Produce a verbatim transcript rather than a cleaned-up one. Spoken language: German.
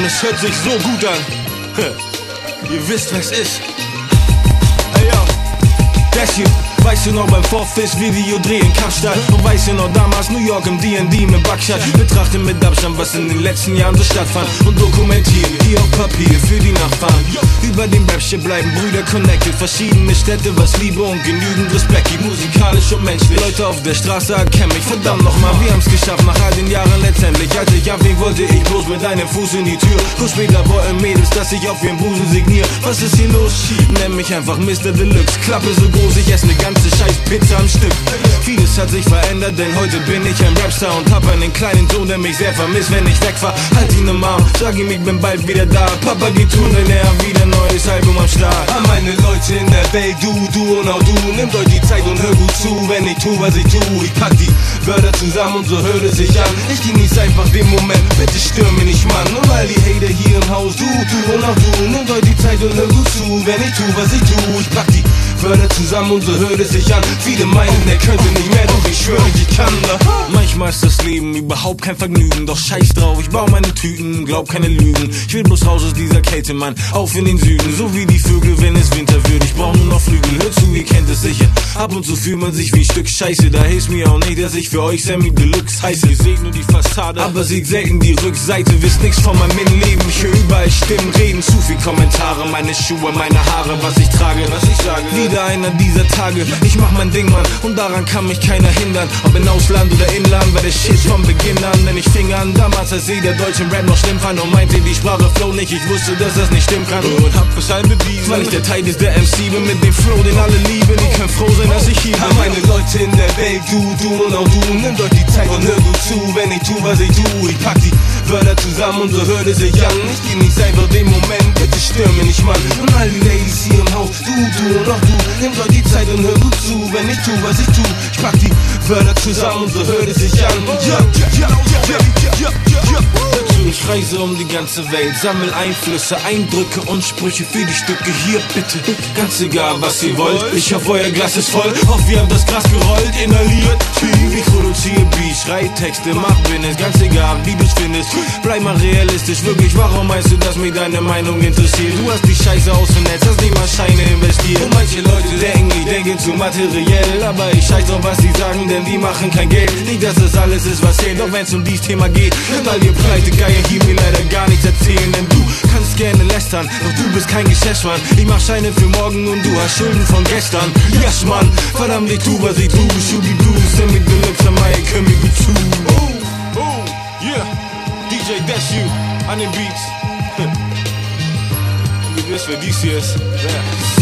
und es hört sich so gut an. Ihr wisst, was ist. Ey, yo, das hier. Weißt du noch beim Vorfist-Video-Dreh in Kapstadt? Und weißt du noch damals New York im D and D mit Backstadt? Betrachte mit Abstand, was in den letzten Jahren so stattfand und dokumentiere hier auf Papier für die Nachfahren. Über den Rap-Shit bleiben Brüder connected. Verschiedene Städte, was Liebe und genügend Respekt gibt. Musikalisch und menschlich. Leute auf der Straße erkennen mich. Verdammt nochmal, wir haben's geschafft nach all den Jahren letztendlich. Als ich abweg, wollte ich bloß mit einem Fuß in die Tür. Kurz später wollten Mädels, dass ich auf ihren Busen signiere. Was ist hier los? Nenn mich einfach Mister Deluxe. Klappe so groß, ich esse ne ganze scheiß Pizza am Stück. Vieles hat sich verändert, denn heute bin ich ein Rapstar und hab einen kleinen Sohn, der mich sehr vermisst, wenn ich weg war. Halt ihn im Arm, sag ihm, ich bin bald wieder da. Papa geht tun, denn er hat wieder ein neues Album am Start. An meine Leute in der Welt, du, du und auch du, nehmt euch die Zeit und hör gut zu, wenn ich tu, was ich tu. Ich pack die Wörter zusammen und so hört es sich an. Ich genieß einfach den Moment, bitte stör mich nicht, Mann. Und all die Hater hier im Haus, du, du und auch du, nehmt euch die Zeit und hör gut zu, wenn ich tu, was ich tu. Ich pack die Wörter zusammen und so hört es sich an. Viele meinen, er könnte nicht mehr, doch ich schwöre, ich kann da. Manchmal ist das Leben überhaupt kein Vergnügen, doch scheiß drauf, ich bau meine Tüten, glaub keine Lügen. Ich will bloß raus aus dieser Kälte, Mann, auf in den Süden, so wie die Vögel, wenn es Winter wird. Ich brauch nur noch Flügel, hört zu, ihr kennt es sicher. Ab und zu fühlt man sich wie ein Stück Scheiße, da hilft mir auch nicht, dass ich für euch Sammy Deluxe heiße. Ihr seht nur die Fassade, aber seht selten die Rückseite, wisst nix von meinem Innenleben. Ich höre überall Stimmen reden, zu viel Kommentare, meine Schuhe, meine Haare, was ich trage, was ich sage. Wieder einer dieser Tage, ich mach mein Ding, Mann, und daran kann mich keiner hindern. Ob in Ausland oder Inland, war der Shit von Beginn an. Denn ich fing an, damals als sie der deutschen Rap noch schlimm fand und meinte, die Sprache flow nicht, ich wusste, dass das nicht stimmen kann. Und hab es allen bewiesen, weil ich der Teil ist der M C bin mit dem Flow, den alle lieben. Die können froh sein, dass ich hier bin. An meine Leute in der Welt, du, du und auch du, nehmt euch die Zeit und hör gut zu, wenn ich tu, was ich tu. Ich pack die Wörter zusammen und so hört es sich an. Ich genieß einfach den Moment, bitte stör mich nicht, Mann. Und all die Ladies hier im Haus, du, du und auch du, nehmt euch die Zeit und hör gut zu, wenn ich tu, was ich tu. Ich pack die Wörter zusammen und so hört es sich an. Ja, ja, ja, ja, ja, ja, ja. Ich reise um die ganze Welt, sammel Einflüsse, Eindrücke und Sprüche für die Stücke hier, bitte. Ganz egal, was ihr wollt, ich hoffe, euer Glas ist voll. Hoffe, ihr habt das Gras gerollt, inhaliert, tief. Ich produziere Beats, schrei Texte, mach Business, ganz egal, wie du's findest. Bleib mal realistisch, wirklich, warum meinst du, dass mich deine Meinung interessiert? Du hast die Scheiße aus dem Netz, hast nicht mal Scheine investiert. Und manche Leute denken, ich denke zu materiell, aber ich scheiß drauf, was sie sagen, denn die machen kein Geld. Nicht, dass das alles ist, was zählt, doch wenn's um dieses Thema geht, weil ihr pleite Geier hier mir leider gar nichts erzählen, denn du kannst gerne lästern, doch du bist kein Geschäftsmann. Ich mach Scheine für morgen und du hast Schulden von gestern. Yes, Mann, verdammt, ich tu, was ich tu. Schubi-du, Sammy Deluxe, am Mai, komm mir gut zu. Oh, oh, yeah, D J That's You an den Beats. Und ihr wisst, wer dies hier ist. Yeah.